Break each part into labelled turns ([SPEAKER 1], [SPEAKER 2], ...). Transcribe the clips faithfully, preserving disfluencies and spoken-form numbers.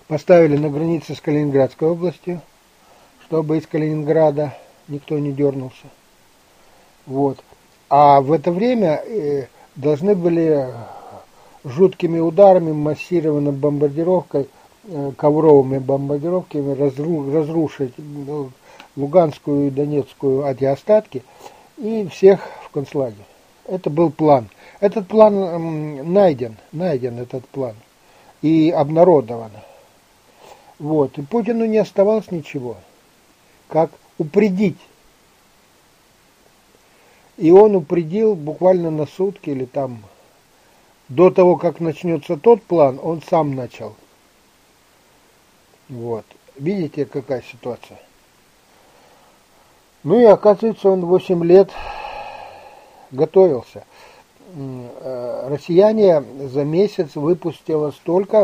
[SPEAKER 1] поставили на границе с Калининградской областью, чтобы из Калининграда никто не дернулся. Вот. А в это время э, должны были жуткими ударами, массированной бомбардировкой, э, ковровыми бомбардировками разру, разрушить ну, Луганскую и Донецкую эти остатки и всех в концлагерь. Это был план. Этот план э, найден, найден этот план и обнародован. Вот. И Путину не оставалось ничего, как упредить. И он упредил буквально на сутки или там до того, как начнется тот план, он сам начал. Вот. Видите, какая ситуация? Ну и оказывается, он восемь лет готовился. Россияне за месяц выпустило столько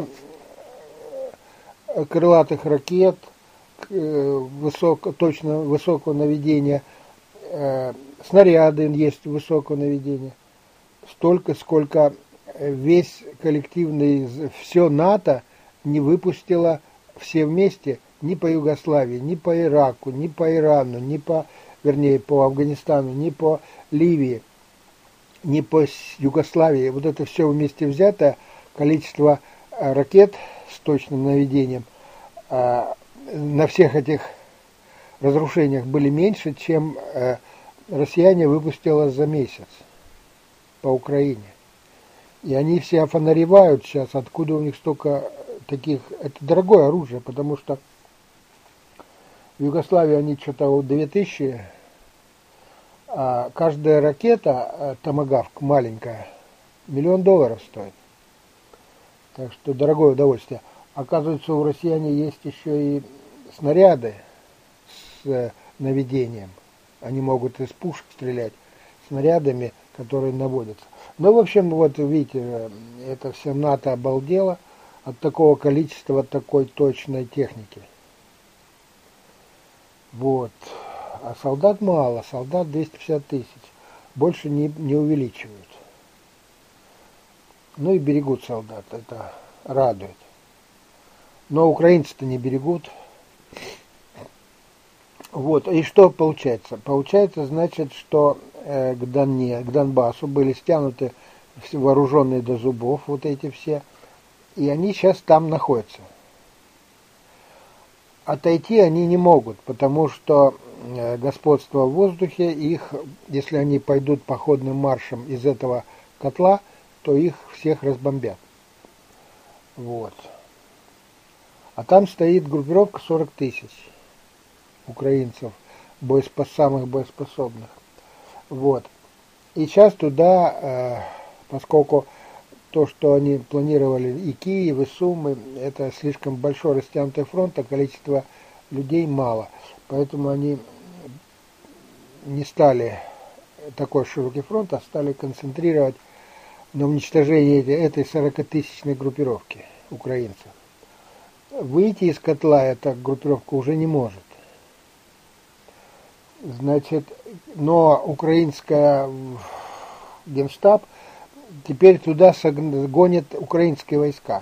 [SPEAKER 1] крылатых ракет высоко, точно высокого наведения, снаряды есть высокого наведения, столько, сколько весь коллективный, все НАТО не выпустило все вместе ни по Югославии, ни по Ираку, ни по Ирану, ни по, вернее, по Афганистану, ни по Ливии, ни по Югославии. Вот это все вместе взятое количество ракет с точным наведением на всех этих разрушениях были меньше, чем россияне выпустило за месяц по Украине. И они все офонаревают сейчас, откуда у них столько таких... Это дорогое оружие, потому что в Югославии они что-то две тысячи, а каждая ракета, томагавк маленькая, миллион долларов стоит. Так что дорогое удовольствие. Оказывается, у россияне есть еще и снаряды с наведением. Они могут из пушек стрелять снарядами, которые наводятся. Ну, в общем, вот видите, это все НАТО обалдело от такого количества, от такой точной техники. Вот. А солдат мало, солдат двести пятьдесят тысяч. Больше не, не увеличивают. Ну и берегут солдат, это радует. Но украинцы-то не берегут. Вот, и что получается? Получается, значит, что э, к, Доне, к Донбассу были стянуты вооруженные до зубов, вот эти все, и они сейчас там находятся. Отойти они не могут, потому что э, господство в воздухе, их, если они пойдут походным маршем из этого котла, то их всех разбомбят. Вот. А там стоит группировка сорок тысяч украинцев, боеспос, самых боеспособных. Вот. И сейчас туда, э, поскольку то, что они планировали и Киев, и Сумы, это слишком большой растянутый фронт, а количество людей мало. Поэтому они не стали такой широкий фронт, а стали концентрировать на уничтожении этой сорокатысячной группировки украинцев. Выйти из котла эта группировка уже не может. Значит, но украинская генштаб теперь туда гонит украинские войска,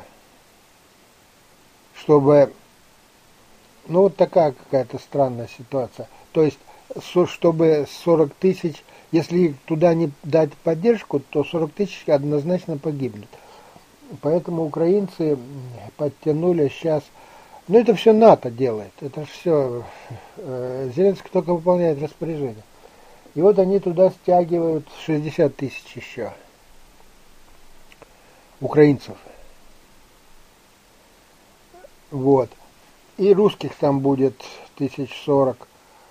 [SPEAKER 1] чтобы, ну вот такая какая-то странная ситуация. То есть, чтобы сорок тысяч, если туда не дать поддержку, то сорок тысяч однозначно погибнут. Поэтому украинцы подтянули сейчас. Ну, это все НАТО делает. Это все э, Зеленский только выполняет распоряжение. И вот они туда стягивают шестьдесят тысяч еще украинцев. Вот. И русских там будет тысяч сорок,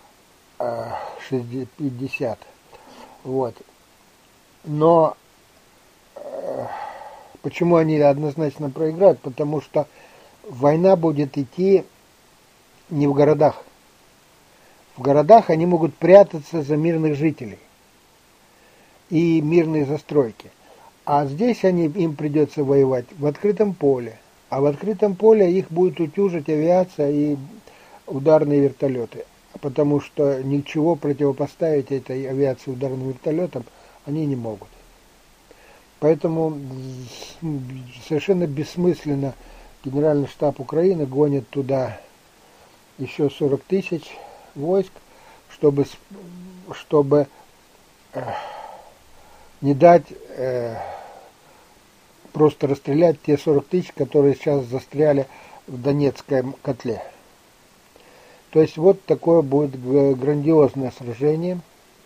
[SPEAKER 1] пятьдесят. Вот. Но э, почему они однозначно проиграют? Потому что война будет идти не в городах. В городах они могут прятаться за мирных жителей и мирные застройки. А здесь они, им придется воевать в открытом поле. А в открытом поле их будет утюжить авиация и ударные вертолеты. Потому что ничего противопоставить этой авиации ударным вертолетам они не могут. Поэтому совершенно бессмысленно Генеральный штаб Украины гонит туда еще сорок тысяч войск, чтобы, чтобы э, не дать э, просто расстрелять те сорок тысяч, которые сейчас застряли в Донецком котле. То есть вот такое будет грандиозное сражение.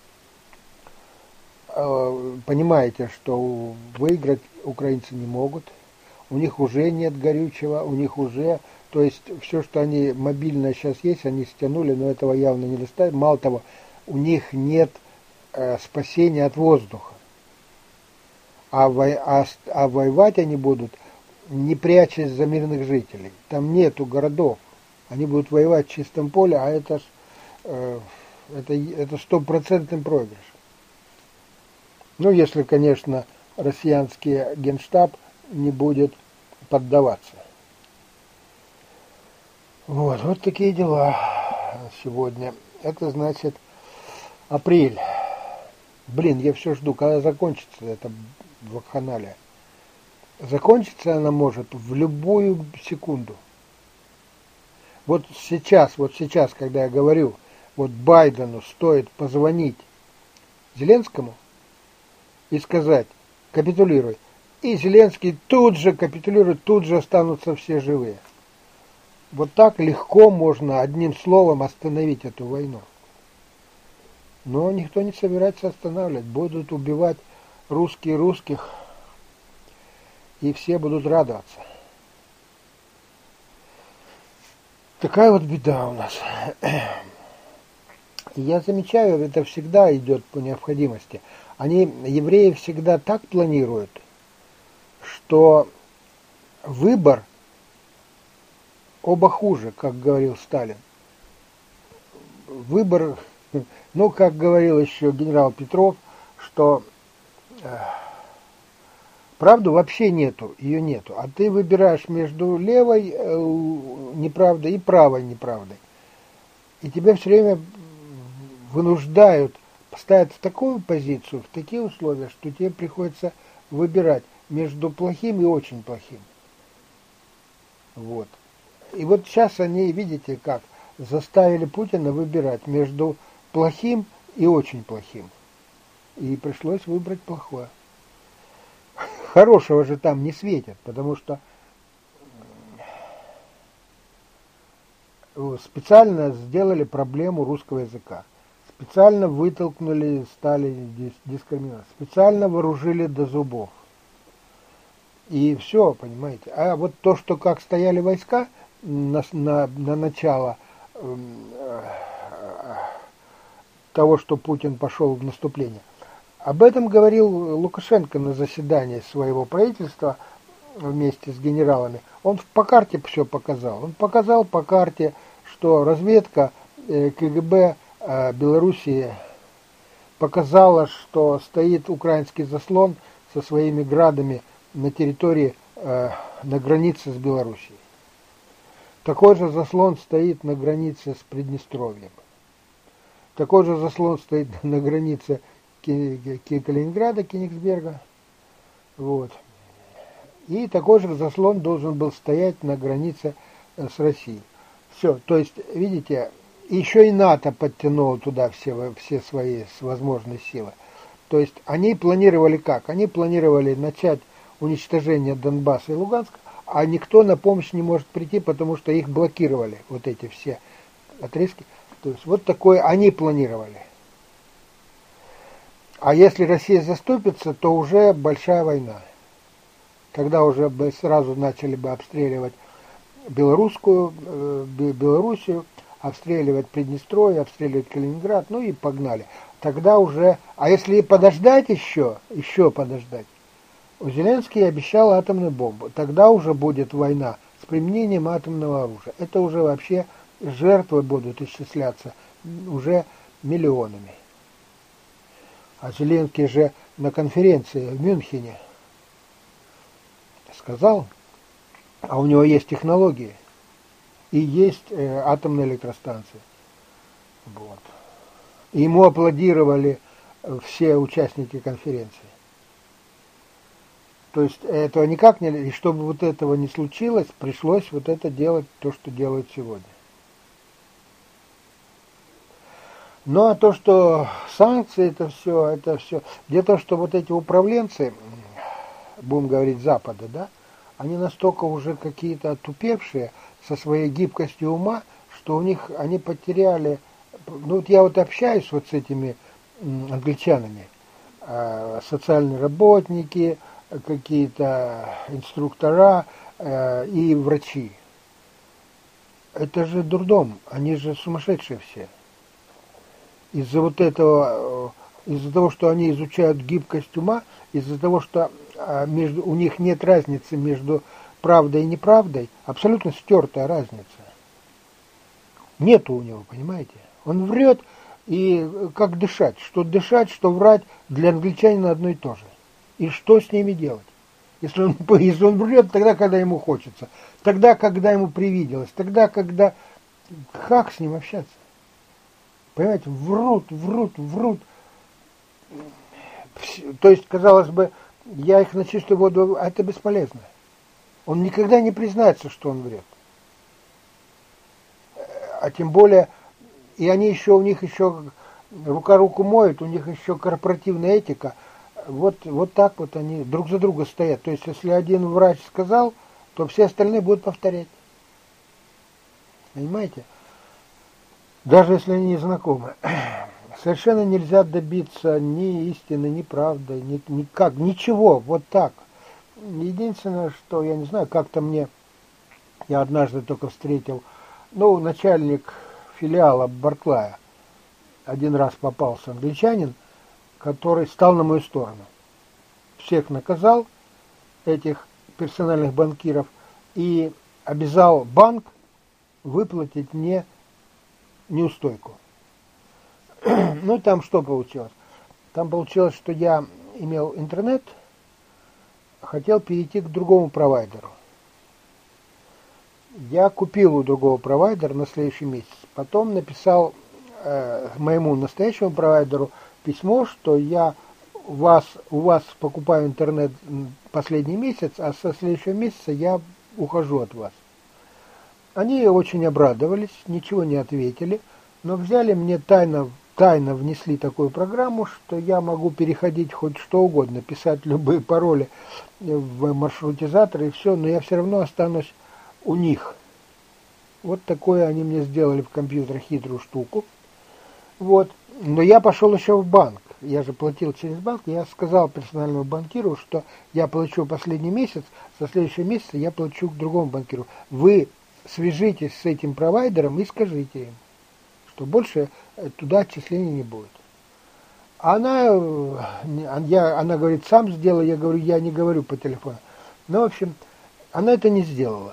[SPEAKER 1] Понимаете, что выиграть украинцы не могут. У них уже нет горючего, у них уже... То есть все, что они мобильное сейчас есть, они стянули, но этого явно не достаточно. Мало того, у них нет э, спасения от воздуха. А, вой, а, а воевать они будут, не прячась за мирных жителей. Там нету городов. Они будут воевать в чистом поле, а это э, это, это стопроцентный проигрыш. Ну, если, конечно, россиянский генштаб не будет поддаваться. Вот, вот такие дела сегодня. Это значит апрель. Блин, я все жду, когда закончится эта вакханалия. Закончится она может в любую секунду. Вот сейчас, вот сейчас, когда я говорю, вот Байдену стоит позвонить Зеленскому и сказать, капитулируй. И Зеленский тут же капитулирует, тут же останутся все живые. Вот так легко можно одним словом остановить эту войну. Но никто не собирается останавливать. Будут убивать русские русских, и все будут радоваться. Такая вот беда у нас. И я замечаю, это всегда идет по необходимости. Они, евреи, всегда так планируют, что выбор оба хуже, как говорил Сталин. Выбор, ну, как говорил еще генерал Петров, что э, правды вообще нету, ее нету. А ты выбираешь между левой э, неправдой и правой неправдой. И тебя все время вынуждают, ставят в такую позицию, в такие условия, что тебе приходится выбирать между плохим и очень плохим. Вот. И вот сейчас они, видите, как заставили Путина выбирать между плохим и очень плохим. И пришлось выбрать плохое. Хорошего же там не светит, потому что специально сделали проблему русского языка. Специально вытолкнули, стали дискриминировать. Специально вооружили до зубов. И все, понимаете. А вот то, что как стояли войска на, на, на начало э, того, что Путин пошел в наступление, об этом говорил Лукашенко на заседании своего правительства вместе с генералами. Он по карте все показал. Он показал по карте, что разведка э, КГБ э, Белоруссии показала, что стоит украинский заслон со своими градами на территории, э, на границе с Белоруссией. Такой же заслон стоит на границе с Приднестровьем. Такой же заслон стоит на границе Калининграда, Кенигсберга. Вот. И такой же заслон должен был стоять на границе с Россией. Все, то есть, видите, еще и НАТО подтянуло туда все, все свои возможные силы. То есть, они планировали как? Они планировали начать уничтожение Донбасса и Луганска, а никто на помощь не может прийти, потому что их блокировали, вот эти все отрезки. То есть, вот такое они планировали. А если Россия заступится, то уже большая война. Тогда уже бы сразу начали бы обстреливать белорусскую, э, Белоруссию, обстреливать Приднестровье, обстреливать Калининград, ну и погнали. Тогда уже, а если подождать еще, еще подождать, Зеленский обещал атомную бомбу, тогда уже будет война с применением атомного оружия. Это уже вообще жертвы будут исчисляться уже миллионами. А Зеленский же на конференции в Мюнхене сказал, а у него есть технологии и есть э, атомная электростанция. Вот. И ему аплодировали все участники конференции. То есть этого никак не... И чтобы вот этого не случилось, пришлось вот это делать, то, что делают сегодня. Ну, а то, что санкции, это все, это все... Дело в том, что вот эти управленцы, будем говорить, Запада, да, они настолько уже какие-то отупевшие со своей гибкостью ума, что у них, они потеряли... Ну, вот я вот общаюсь вот с этими англичанами, социальные работники, какие-то инструктора э, и врачи. Это же дурдом, они же сумасшедшие все. Из-за вот этого, из-за того, что они изучают гибкость ума, из-за того, что э, между, у них нет разницы между правдой и неправдой, абсолютно стертая разница. Нету у него, понимаете? Он врет, и как дышать? Что дышать, что врать, для англичанина одно и то же. И что с ними делать? Если он, если он врет, тогда, когда ему хочется, тогда, когда ему привиделось, тогда, когда... Как с ним общаться? Понимаете, врут, врут, врут. То есть, казалось бы, я их на чистую воду, а это бесполезно. Он никогда не признается, что он врет. А тем более, и они еще, у них еще рука руку моет, у них еще корпоративная этика. Вот, вот так вот они друг за друга стоят. То есть, если один врач сказал, то все остальные будут повторять. Понимаете? Даже если они не знакомы. Совершенно нельзя добиться ни истины, ни правды, ни, никак, ничего, вот так. Единственное, что, я не знаю, как-то мне, я однажды только встретил, ну, начальник филиала Барклая, один раз попался англичанин, который стал на мою сторону. Всех наказал, этих персональных банкиров, и обязал банк выплатить мне неустойку. Ну, там что получилось? Там получилось, что я имел интернет, хотел перейти к другому провайдеру. Я купил у другого провайдера на следующий месяц. Потом написал э, моему настоящему провайдеру письмо, что я вас, у вас покупаю интернет последний месяц, а со следующего месяца я ухожу от вас. Они очень обрадовались, ничего не ответили, но взяли мне тайно, тайно внесли такую программу, что я могу переходить хоть что угодно, писать любые пароли в маршрутизатор и все, но я все равно останусь у них. Вот такое они мне сделали в компьютере хитрую штуку. Вот. Но я пошел еще в банк. Я же платил через банк. Я сказал персональному банкиру, что я плачу последний месяц, со следующего месяца я плачу к другому банкиру. Вы свяжитесь с этим провайдером и скажите им, что больше туда отчислений не будет. Она, я, она говорит, сам сделай, я говорю, я не говорю по телефону. Ну, в общем, она это не сделала.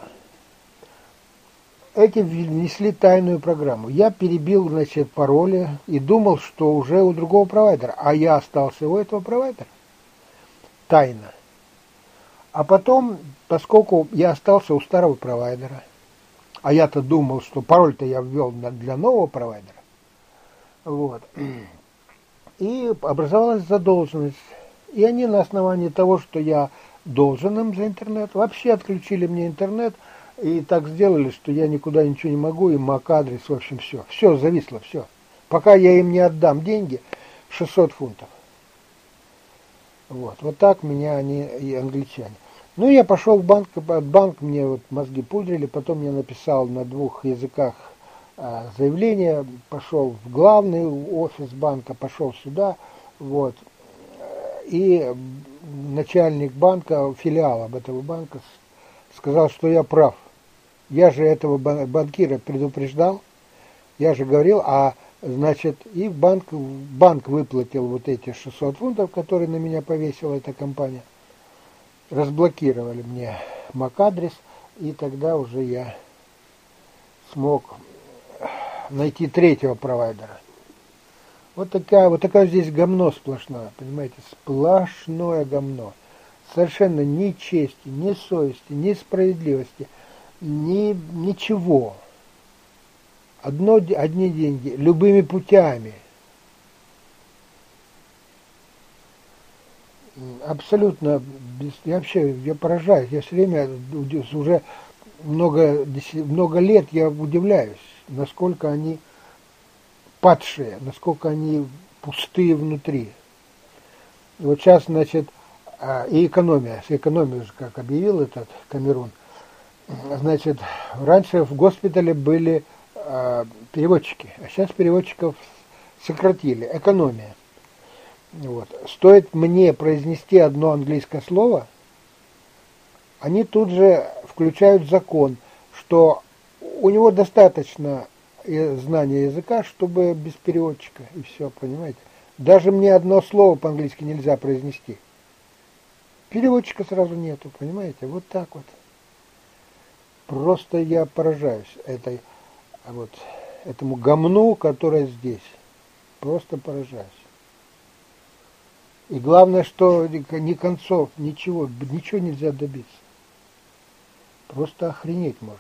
[SPEAKER 1] Эти внесли тайную программу. Я перебил, значит, пароли и думал, что уже у другого провайдера. А я остался у этого провайдера. Тайно. А потом, поскольку я остался у старого провайдера, а я-то думал, что пароль-то я ввел для нового провайдера, вот, и образовалась задолженность. И они на основании того, что я должен им за интернет, вообще отключили мне интернет, и так сделали, что я никуда ничего не могу, и мак-адрес, в общем, все. Все зависло, все. Пока я им не отдам деньги, шестьсот фунтов. Вот, вот так меня они, и англичане. Ну, я пошел в банк, банк мне вот мозги пудрили, потом я написал на двух языках а, заявление, пошел в главный офис банка, пошел сюда, вот. И начальник банка, филиала этого банка, сказал, что я прав. Я же этого банкира предупреждал, я же говорил, а значит, и банк, банк выплатил вот эти шестьсот фунтов, которые на меня повесила эта компания, разблокировали мне мак-адрес, и тогда уже я смог найти третьего провайдера. Вот такая, вот такая здесь гомно сплошное, понимаете, сплошное гомно. Совершенно ни чести, ни совести, ни справедливости, ни ничего. Одно, одни деньги, любыми путями. абсолютно, без, я вообще, я поражаюсь, я все время, уже много, много лет я удивляюсь, насколько они падшие, насколько они пустые внутри. И вот сейчас, значит, и экономия, с экономией же, как объявил этот Камерун, значит, раньше в госпитале были э, переводчики, а сейчас переводчиков сократили, экономия. Вот. Стоит мне произнести одно английское слово, они тут же включают закон, что у него достаточно знания языка, чтобы без переводчика, и все, понимаете. Даже мне одно слово по-английски нельзя произнести. Переводчика сразу нету, понимаете, вот так вот. Просто я поражаюсь этой, вот, этому гомну, которое здесь. Просто поражаюсь. И главное, что ни концов, ничего, ничего нельзя добиться. Просто охренеть можно.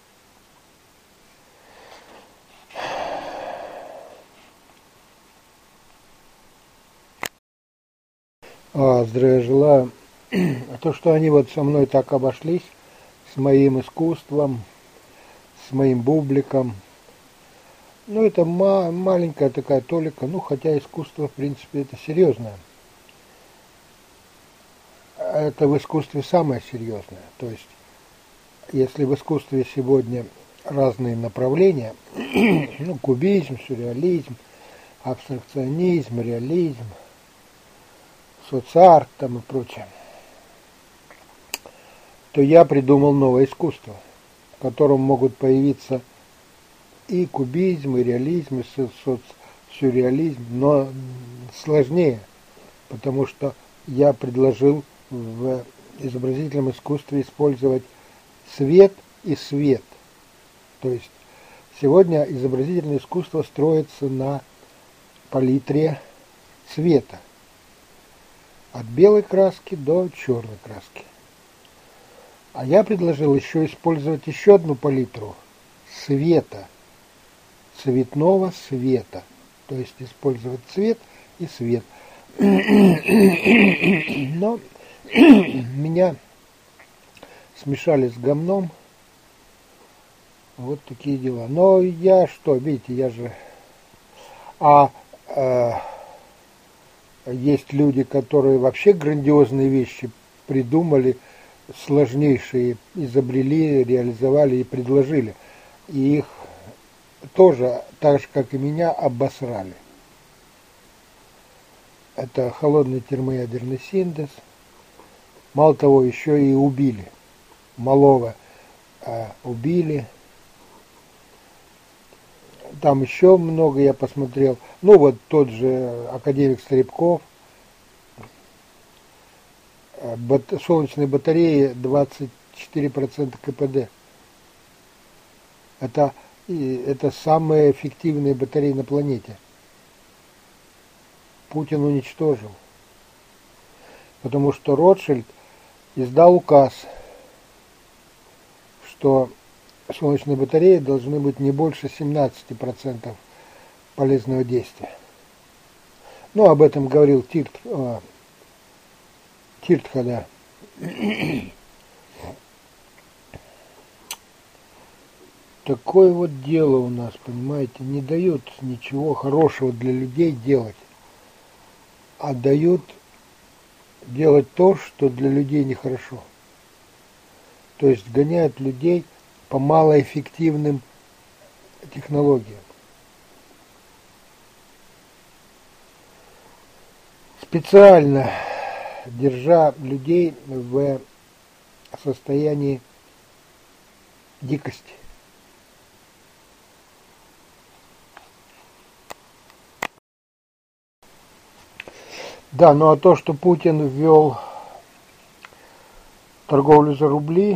[SPEAKER 1] А, здравия желаю. А то, что они вот со мной так обошлись, с моим искусством, с моим бубликом, ну, это ма- маленькая такая толика, ну, хотя искусство, в принципе, это серьезное. Это в искусстве самое серьезное. То есть, если в искусстве сегодня разные направления, ну, кубизм, сюрреализм, абстракционизм, реализм, соцарт там и прочее, то я придумал новое искусство, в котором могут появиться и кубизм, и реализм, и соцсюрреализм, но сложнее, потому что я предложил в изобразительном искусстве использовать свет и свет. То есть сегодня изобразительное искусство строится на палитре цвета, от белой краски до черной краски. А я предложил еще использовать еще одну палитру света, цветного света. То есть использовать цвет и свет. Но меня смешали с гомном. Вот такие дела. Но я что, видите, я же... А э, есть люди, которые вообще грандиозные вещи придумали, сложнейшие, изобрели, реализовали и предложили. И их тоже, так же, как и меня, обосрали. Это холодный термоядерный синтез. Мало того, еще и убили. Малого э, убили. Там еще много я посмотрел. Ну, вот тот же академик Стрелков. Бат, солнечные батареи двадцать четыре процента КПД. Это, это самые эффективные батареи на планете. Путин уничтожил. Потому что Ротшильд издал указ, что солнечные батареи должны быть не больше семнадцати процентов полезного действия. Ну, об этом говорил Тирт, э, Тиртха, да. Такое вот дело у нас, понимаете, не дают ничего хорошего для людей делать, а дают делать то, что для людей нехорошо. То есть гоняют людей по малоэффективным технологиям. Специально держа людей в состоянии дикости. Да, ну а то, что Путин ввел торговлю за рубли,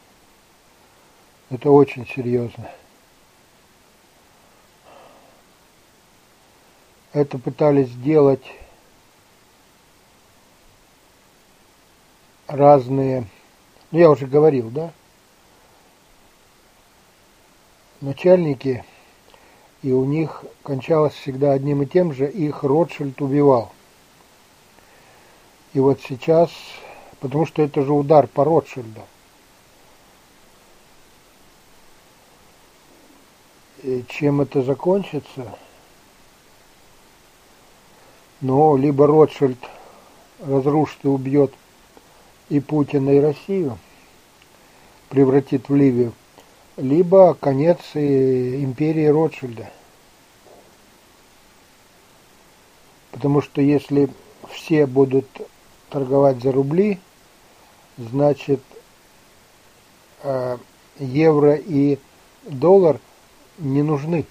[SPEAKER 1] это очень серьезно. Это пытались сделать разные, ну я уже говорил, да, начальники, и у них кончалось всегда одним и тем же, их Ротшильд убивал. И вот сейчас, потому что это же удар по Ротшильду. И чем это закончится? Ну, либо Ротшильд разрушит и убьет и Путина, и Россию, превратит в Ливию, либо конец и империи Ротшильда. Потому что если все будут торговать за рубли, значит э, евро и доллар не нужны.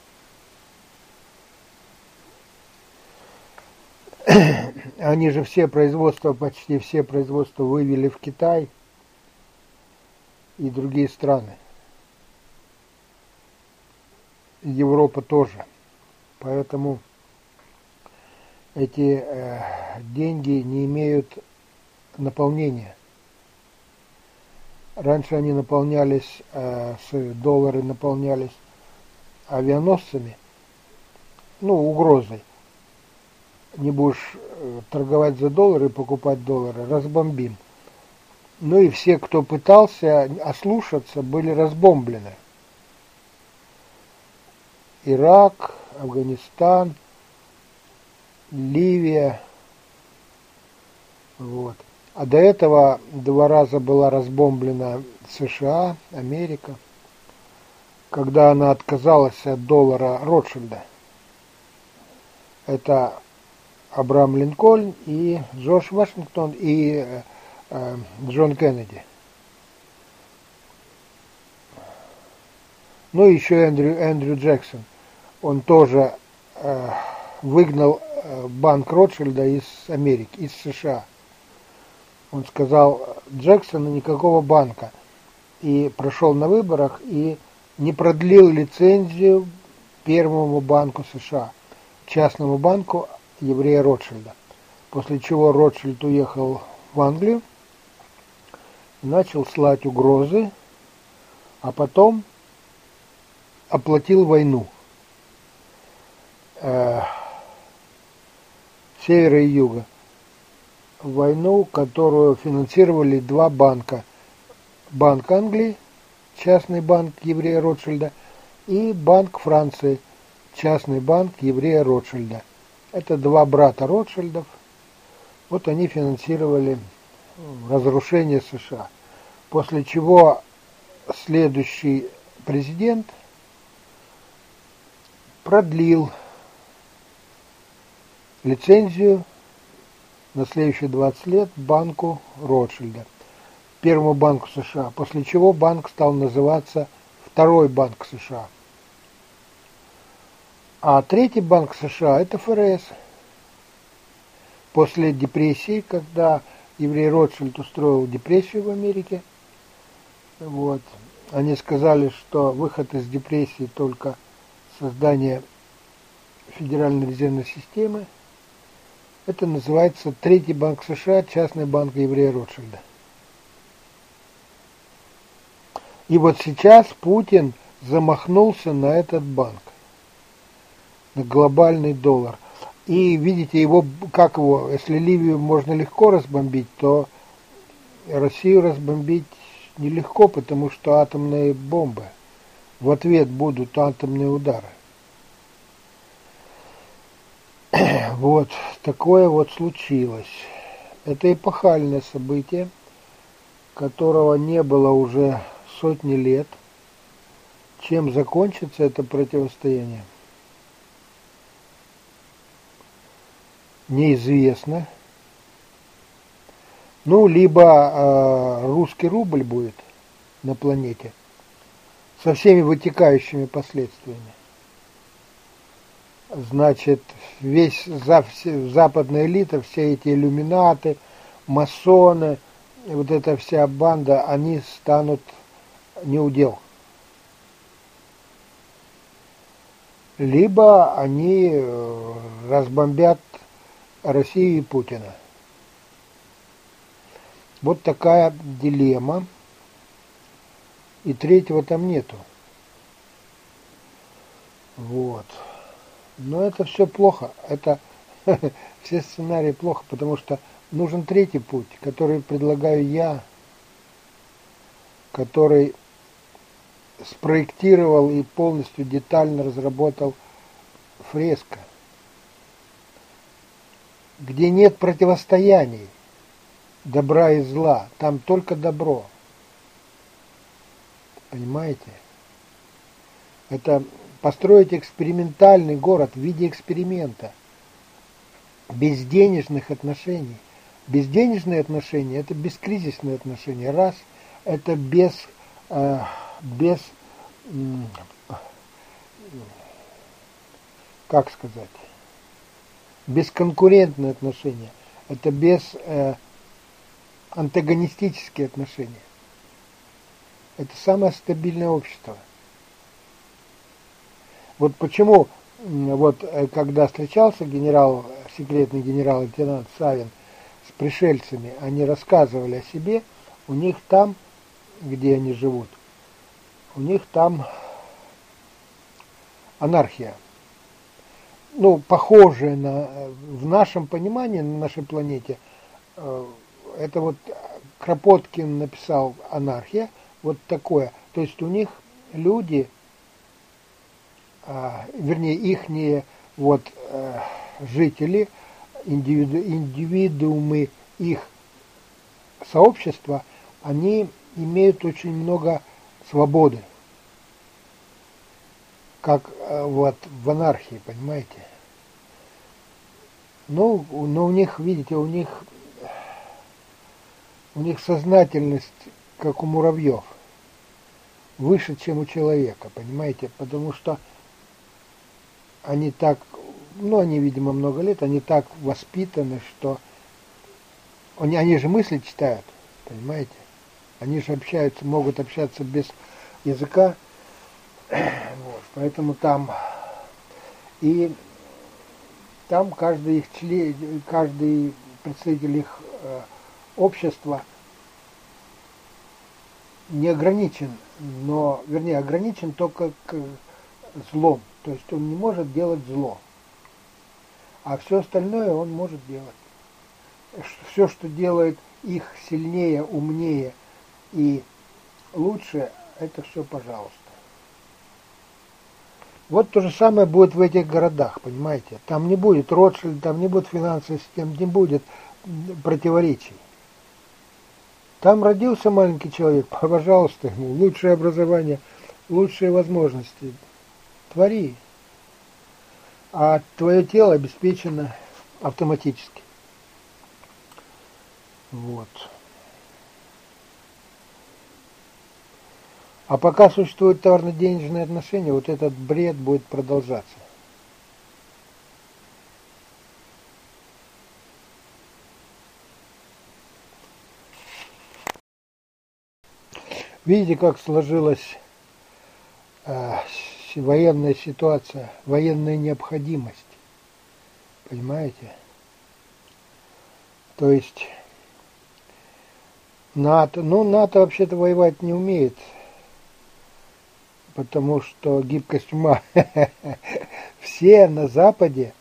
[SPEAKER 1] Они же все производства, почти все производства вывели в Китай и другие страны. Европа тоже. Поэтому эти э, деньги не имеют наполнения. Раньше они наполнялись, э, с, доллары наполнялись авианосцами, ну, угрозой. Не будешь э, торговать за доллары и покупать доллары, разбомбим. Ну и все, кто пытался ослушаться, были разбомблены. Ирак, Афганистан, Ливия. Вот. А до этого два раза была разбомблена США, Америка, когда она отказалась от доллара Ротшильда. Это Абрахам Линкольн и Джордж Вашингтон и э, э, Джон Кеннеди. Ну и еще Эндрю, Эндрю Джексон. Он тоже э, выгнал э, банк Ротшильда из Америки, из США. Он сказал: Джексона никакого банка. И прошел на выборах и не продлил лицензию первому банку США, частному банку еврея Ротшильда. После чего Ротшильд уехал в Англию, начал слать угрозы, а потом оплатил войну. Э, севера и юга. Войну, которую финансировали два банка. Банк Англии, частный банк еврея Ротшильда, и Банк Франции, частный банк еврея Ротшильда. Это два брата Ротшильдов. Вот они финансировали разрушение США. После чего следующий президент продлил лицензию на следующие двадцать лет банку Ротшильда, первому банку США, после чего банк стал называться Второй банк США. А третий банк США – это ФРС. После депрессии, когда еврей Ротшильд устроил депрессию в Америке, вот, они сказали, что выход из депрессии только создание Федеральной резервной системы. Это называется Третий банк США, частный банк еврея Ротшильда. И вот сейчас Путин замахнулся на этот банк, на глобальный доллар. И видите, его, как его, если Ливию можно легко разбомбить, то Россию разбомбить нелегко, потому что атомные бомбы. В ответ будут атомные удары. Вот, такое вот случилось. Это эпохальное событие, которого не было уже сотни лет. Чем закончится это противостояние, неизвестно. Ну, либо э, русский рубль будет на планете со всеми вытекающими последствиями. Значит, весь западная элита, все эти иллюминаты, масоны, вот эта вся банда, они станут неудел. Либо они разбомбят Россию и Путина. Вот такая дилемма. И третьего там нету. Вот. Но это все плохо. Это все сценарии плохо, потому что нужен третий путь, который предлагаю я, который спроектировал и полностью детально разработал Фреско, где нет противостояний добра и зла, там только добро. Понимаете? Это построить экспериментальный город в виде эксперимента, без денежных отношений. Безденежные отношения – это бескризисные отношения. Раз – это без, э, без э, как сказать, бесконкурентные отношения. Это без э, антагонистические отношения. Это самое стабильное общество. Вот почему, вот когда встречался генерал, секретный генерал-лейтенант Савин с пришельцами, они рассказывали о себе, у них там, где они живут, у них там анархия. Ну, похожая на, в нашем понимании, на нашей планете, это вот Кропоткин написал «Анархия», вот такое. То есть у них люди, а, вернее, ихние вот а, жители, индивиду, индивидуумы их сообщества, они имеют очень много свободы, как а, вот в анархии, понимаете? Но, но у них, видите, у них у них сознательность, как у муравьев, выше, чем у человека, понимаете? Потому что они так, ну, они, видимо, много лет, они так воспитаны, что они, они же мысли читают, понимаете? Они же общаются, могут общаться без языка, вот, поэтому там и там каждый их член, каждый представитель их э, общества не ограничен, но, вернее, ограничен только к злом. То есть он не может делать зло. А все остальное он может делать. Все, что делает их сильнее, умнее и лучше, это все пожалуйста. Вот то же самое будет в этих городах, понимаете? Там не будет Ротшильд, там не будет финансовой системы, не будет противоречий. Там родился маленький человек, пожалуйста, ему лучшее образование, лучшие возможности. Твори. А твое тело обеспечено автоматически. Вот. А пока существуют товарно-денежные отношения, вот этот бред будет продолжаться. Видите, как сложилась э, военная ситуация, военная необходимость. Понимаете? То есть НАТО, ну НАТО вообще-то воевать не умеет, потому что гибкость ума. Все на Западе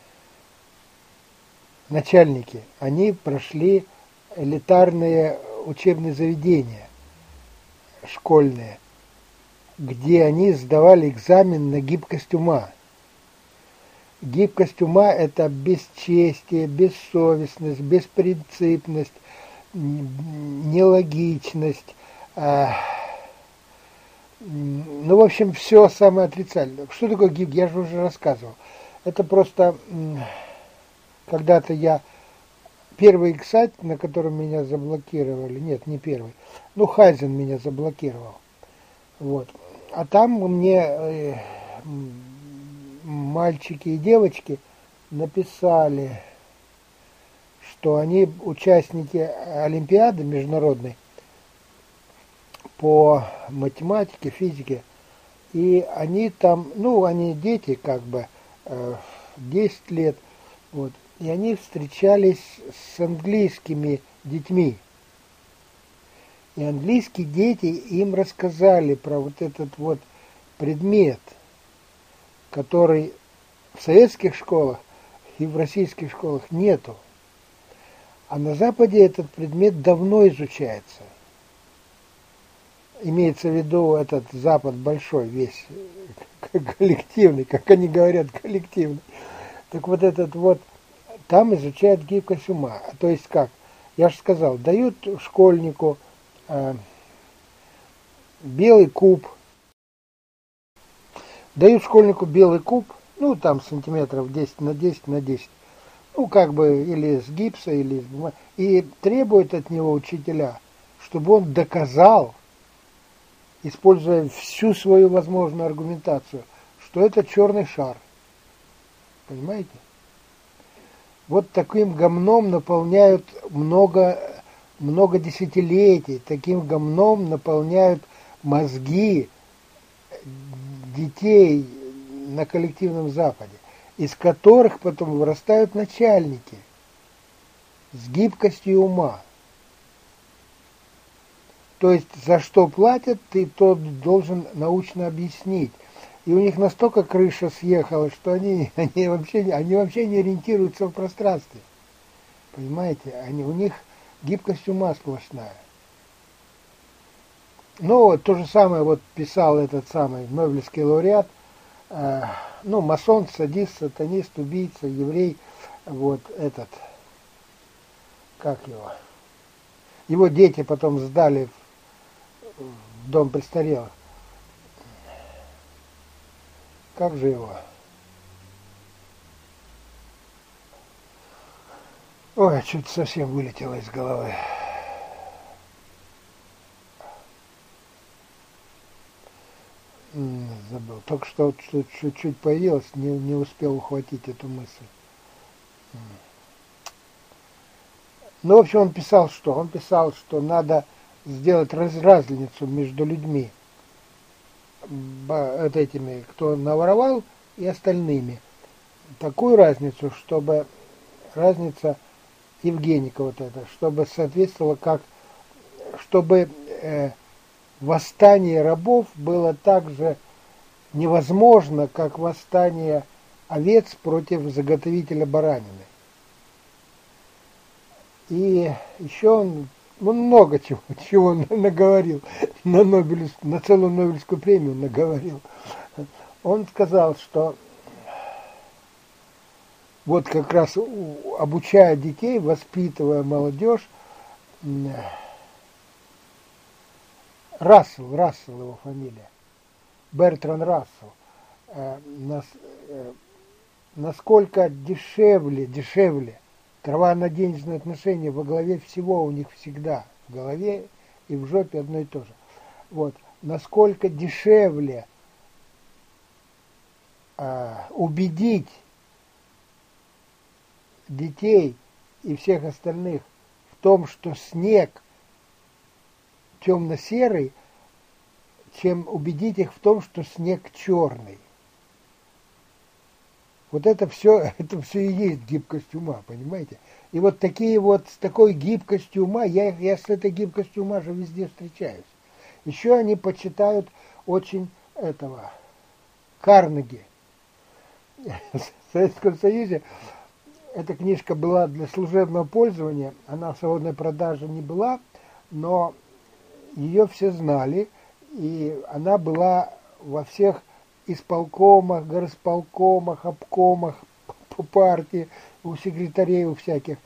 [SPEAKER 1] начальники, они прошли элитарные учебные заведения школьные, где они сдавали экзамен на гибкость ума. Гибкость ума – это бесчестие, бессовестность, беспринципность, нелогичность. Э, ну, в общем, все самое отрицательное. Что такое гибкость? Я же уже рассказывал. Это просто когда-то я... Первый сайт, на котором меня заблокировали, нет, не первый, ну, Хайзен меня заблокировал. Вот. А там мне э, мальчики и девочки написали, что они участники Олимпиады международной по математике, физике, и они там, ну, они дети, как бы, э, десять лет, вот, и они встречались с английскими детьми. И английские дети им рассказали про вот этот вот предмет, который в советских школах и в российских школах нету. А на Западе этот предмет давно изучается. Имеется в виду этот Запад большой, весь коллективный, как они говорят, коллективный. Так вот этот вот, там изучают гибкость ума. То есть как? Я же сказал, дают школьнику э, белый куб, дают школьнику белый куб, ну там сантиметров десять на десять на десять, ну как бы или с гипса, или из бумаги, и требуют от него учителя, чтобы он доказал, используя всю свою возможную аргументацию, что это черный шар. Понимаете? Вот таким гомном наполняют много, много десятилетий, таким гомном наполняют мозги детей на коллективном Западе, из которых потом вырастают начальники с гибкостью ума. То есть за что платят, ты тот должен научно объяснить. И у них настолько крыша съехала, что они, они, вообще, они вообще не ориентируются в пространстве. Понимаете? Они, у них гибкость ума сплошная. Ну, то же самое вот писал этот самый Нобелевский лауреат, э, ну, масон, садист, сатанист, убийца, еврей, вот этот, как его. Его дети потом сдали в, в дом престарелых. Как же его? Ой, чуть совсем вылетело из головы. Забыл. Только что чуть-чуть появилось, не, не успел ухватить эту мысль. Ну, в общем, он писал что? Он писал, что надо сделать раз, разницу между людьми, вот этими, кто наворовал, и остальными. Такую разницу, чтобы разница Евгеника вот эта, чтобы соответствовала как, чтобы э, восстание рабов было так же невозможно, как восстание овец против заготовителя баранины. И еще он, он много чего, чего наговорил, на, Нобель, на целую Нобелевскую премию наговорил. Он сказал, что вот как раз обучая детей, воспитывая молодежь, Рассел, Рассел его фамилия, Бертран Рассел, э, нас, э, насколько дешевле, дешевле товарно-денежные отношения во главе всего у них всегда, в голове и в жопе одно и то же. Вот, насколько дешевле э, убедить детей и всех остальных в том, что снег темно-серый, чем убедить их в том, что снег черный. Вот это все, это все и есть гибкость ума, понимаете? И вот такие вот, с такой гибкостью ума, я, я с этой гибкостью ума же везде встречаюсь. Еще они почитают очень этого, Карнеги. В Советском Союзе эта книжка была для служебного пользования, она в свободной продаже не была, но ее все знали, и она была во всех исполкомах, горосполкомах, обкомах, по партии, у секретарей, у всяких.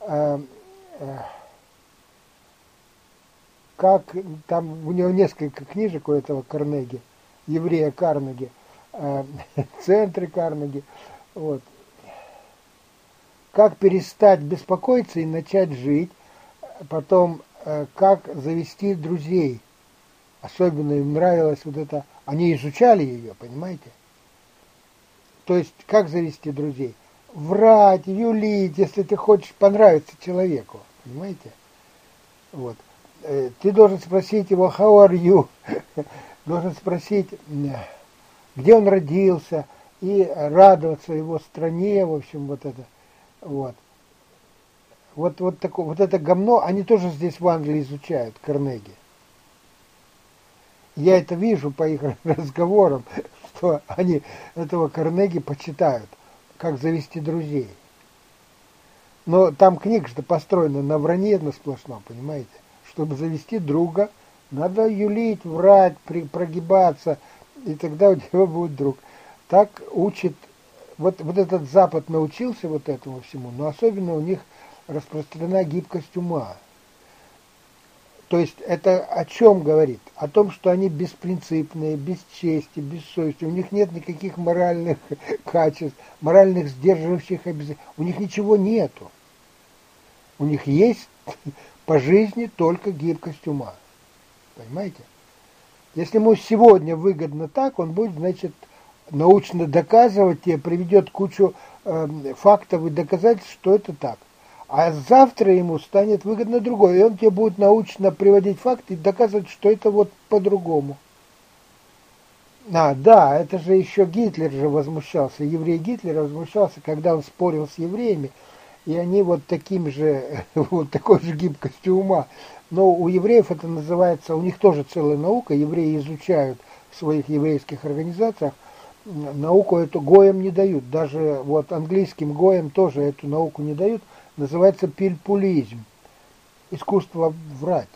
[SPEAKER 1] Как там, у него несколько книжек у этого Карнеги, еврея Карнеги, центры Карнеги, вот. Как перестать беспокоиться и начать жить, потом как завести друзей. Особенно им нравилось вот это, они изучали ее, понимаете? То есть, как завести друзей? Врать, юлить, если ты хочешь понравиться человеку, понимаете? Вот. Ты должен спросить его, how are you? Должен спросить, где он родился, и радоваться его стране, в общем, вот это. Вот. Вот, вот, такое, вот это гомно, они тоже здесь в Англии изучают, Карнеги. Я это вижу по их разговорам, что они этого Карнеги почитают, как завести друзей. Но там книга что построена на вранье на сплошном, понимаете? Чтобы завести друга, надо юлить, врать, при, прогибаться, и тогда у тебя будет друг. Так учит, вот, вот этот Запад научился вот этому всему, но особенно у них распространена гибкость ума. То есть это о чем говорит? О том, что они беспринципные, без чести, без совести. У них нет никаких моральных качеств, моральных сдерживающих обязательств. У них ничего нету. У них есть по жизни только гибкость ума. Понимаете? Если ему сегодня выгодно так, он будет, значит, научно доказывать тебе, приведет кучу э, фактов и доказательств, что это так. А завтра ему станет выгодно другое, и он тебе будет научно приводить факты и доказывать, что это вот по-другому. А, да, это же еще Гитлер же возмущался, еврей Гитлер возмущался, когда он спорил с евреями, и они вот таким же, вот такой же гибкостью ума. Но у евреев это называется, у них тоже целая наука, евреи изучают в своих еврейских организациях, науку эту гоям не дают, даже вот английским гоям тоже эту науку не дают, называется пильпулизм, искусство врать.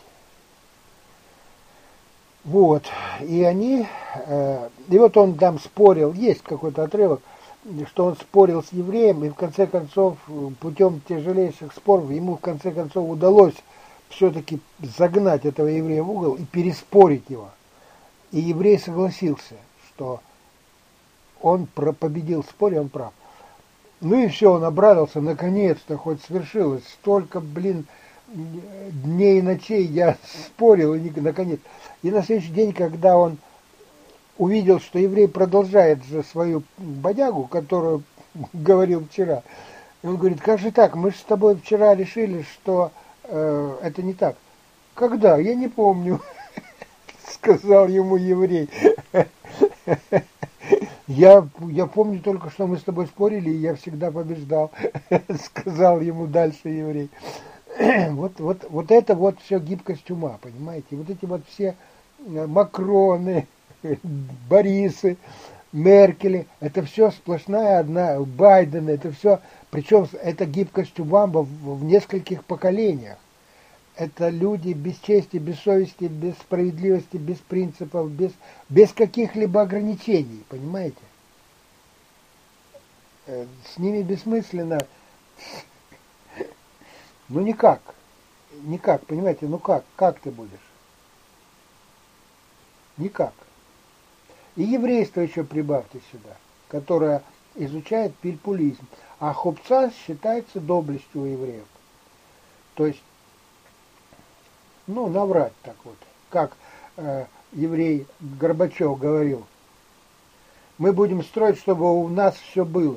[SPEAKER 1] Вот, и они, э, и вот он там спорил, есть какой-то отрывок, что он спорил с евреем, и в конце концов, путем тяжелейших споров, ему в конце концов удалось все-таки загнать этого еврея в угол и переспорить его. И еврей согласился, что он победил в споре, он прав. Ну и все, он обрадовался, наконец-то, хоть свершилось. Столько, блин, дней и ночей я спорил, и наконец. И на следующий день, когда он увидел, что еврей продолжает же свою бодягу, которую говорил вчера, и он говорит, как же так, мы же с тобой вчера решили, что э, это не так. Когда? Я не помню, сказал ему еврей. Я, я помню только, что мы с тобой спорили, и я всегда побеждал, сказал ему дальше еврей. Вот, вот, вот это вот все гибкость ума, понимаете? Вот эти вот все Макроны, Борисы, Меркели, это все сплошная одна, Байден, это все, причем это гибкость ума в, в нескольких поколениях. Это люди без чести, без совести, без справедливости, без принципов, без, без каких-либо ограничений, понимаете? С ними бессмысленно. Ну никак. Никак, понимаете, ну как? Как ты будешь? Никак. И еврейство еще прибавьте сюда, которое изучает пильпулизм. А хупца считается доблестью у евреев. То есть, ну, наврать так вот. Как э, еврей Горбачев говорил, мы будем строить, чтобы у нас все было.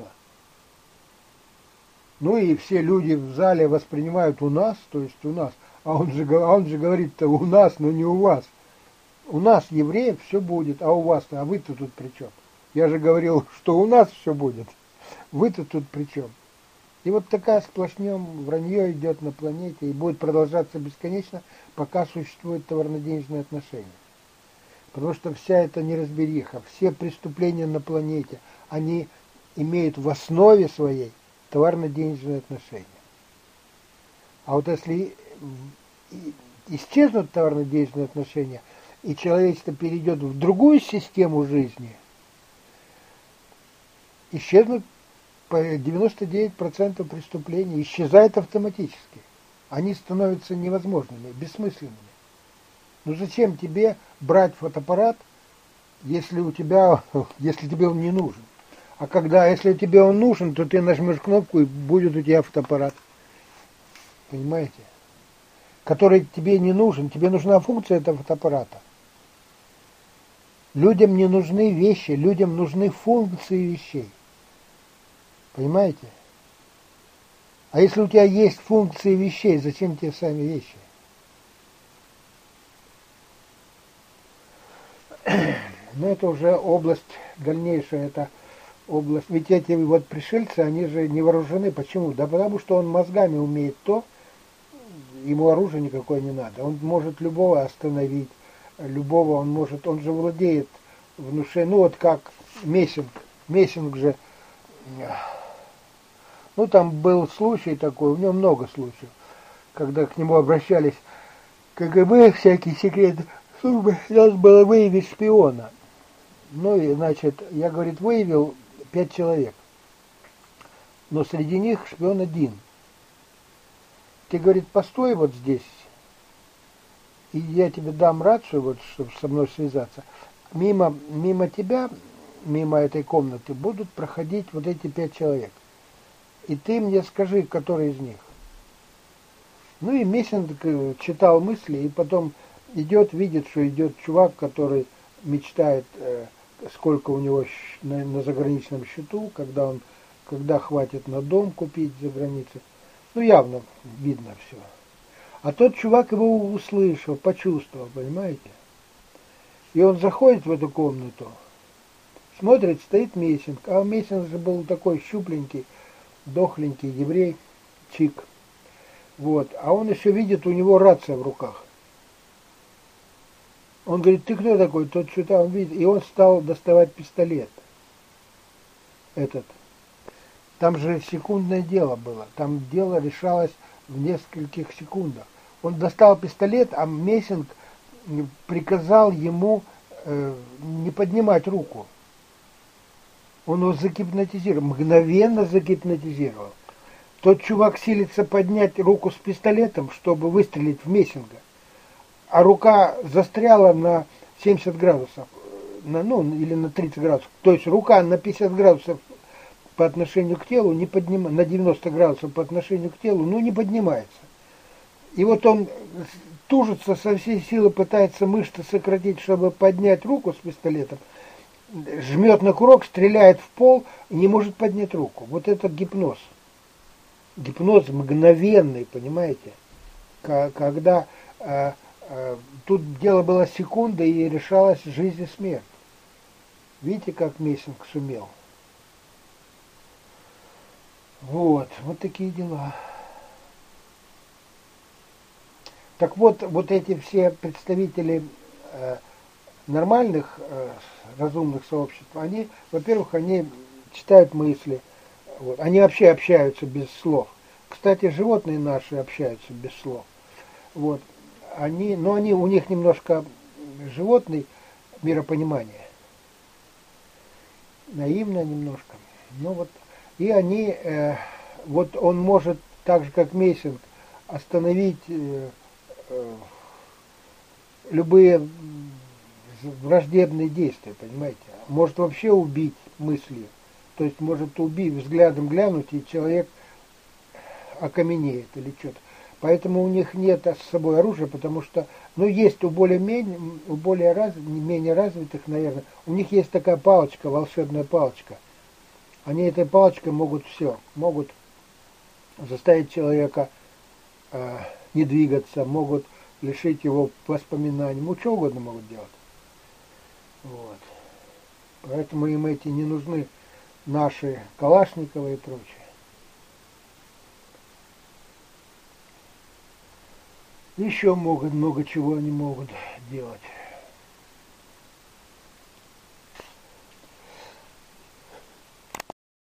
[SPEAKER 1] Ну и все люди в зале воспринимают у нас, то есть у нас. А он же, а он же говорит-то у нас, но не у вас. У нас, евреев, все будет, а у вас-то, а вы-то тут при чем? Я же говорил, что у нас все будет. Вы-то тут при чем? И вот такая сплошнем вранье идет на планете и будет продолжаться бесконечно, пока существуют товарно-денежные отношения. Потому что вся эта неразбериха, все преступления на планете, они имеют в основе своей товарно-денежные отношения. А вот если исчезнут товарно-денежные отношения, и человечество перейдет в другую систему жизни, исчезнут девяносто девять процентов преступлений, исчезает автоматически. Они становятся невозможными, бессмысленными. Ну зачем тебе брать фотоаппарат, если у тебя, если тебе он не нужен? А когда, если тебе он нужен, то ты нажмешь кнопку, и будет у тебя фотоаппарат. Понимаете? Который тебе не нужен. Тебе нужна функция этого фотоаппарата. Людям не нужны вещи, людям нужны функции вещей. Понимаете? А если у тебя есть функции вещей, зачем тебе сами вещи? Но это уже область дальнейшая, это область. Ведь эти вот пришельцы, они же не вооружены. Почему? Да потому что он мозгами умеет то, ему оружие никакое не надо. Он может любого остановить, любого он может, он же владеет внушением, ну вот как Мессинг. Мессинг же, Ну, там был случай такой, у него много случаев, когда к нему обращались КГБ, всякие секретные службы, надо было выявить шпиона. Ну, и, значит, я, говорит, выявил пять человек, но среди них шпион один. Ты, говорит, постой вот здесь, и я тебе дам рацию, вот, чтобы со мной связаться. Мимо, мимо тебя, мимо этой комнаты будут проходить вот эти пять человек. И ты мне скажи, который из них. Ну и Мессинг читал мысли, и потом идет, видит, что идет чувак, который мечтает, сколько у него на, на заграничном счету, когда он, когда хватит на дом купить за границей. Ну явно видно все. А тот чувак его услышал, почувствовал, понимаете? И он заходит в эту комнату, смотрит, стоит Мессинг, а Мессинг же был такой щупленький, дохленький еврей, чик. Вот. А он еще видит, у него рация в руках. Он говорит, ты кто такой? Тот что-то он видит. И он стал доставать пистолет. Этот. Там же секундное дело было. Там дело решалось в нескольких секундах. Он достал пистолет, а Мессинг приказал ему э, не поднимать руку. Он его загипнотизировал, мгновенно загипнотизировал. Тот чувак силится поднять руку с пистолетом, чтобы выстрелить в Мессинга. А рука застряла на семьдесят градусов, на, ну, или на тридцать градусов. То есть рука на пятьдесят градусов по отношению к телу не поднимается, на девяносто градусов по отношению к телу, ну, не поднимается. И вот он тужится, со всей силы пытается мышцы сократить, чтобы поднять руку с пистолетом, жмет на курок, стреляет в пол и не может поднять руку. Вот это гипноз. Гипноз мгновенный, понимаете? Когда э, э, тут дело было секунды и решалась жизнь и смерть. Видите, как Мессинг сумел? Вот, вот такие дела. Так вот, вот эти все представители э, нормальных э, разумных сообществ, они, во-первых, они читают мысли, вот, они вообще общаются без слов. Кстати, животные наши общаются без слов. Вот, они, но они, у них немножко животный миропонимание. Наивно немножко. Ну вот, и они, э, вот он может, так же как Мессинг, остановить э, э, любые враждебные действия, понимаете? Может вообще убить мыслью. То есть может убить, взглядом глянуть, и человек окаменеет или что-то. Поэтому у них нет с собой оружия, потому что, ну, есть у более-менее, у более раз, менее развитых, наверное, у них есть такая палочка, волшебная палочка. Они этой палочкой могут все, могут заставить человека э, не двигаться, могут лишить его воспоминаний, ну, что угодно могут делать. Вот. Поэтому им эти не нужны наши Калашниковы и прочее. Еще могут, много чего они могут делать.